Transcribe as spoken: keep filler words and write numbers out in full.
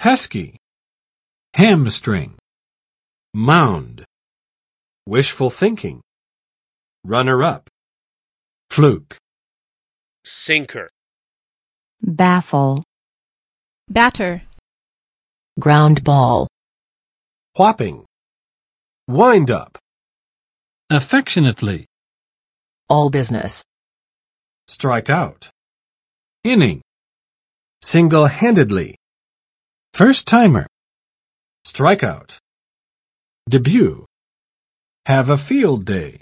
pesky, hamstring, mound, wishful thinking, runner-up, fluke, sinker, baffle, batter, ground ball, whopping, wind up, affectionately, all business, strike out, inning, single-handedly, first-timer, strikeout, debut, have a field day.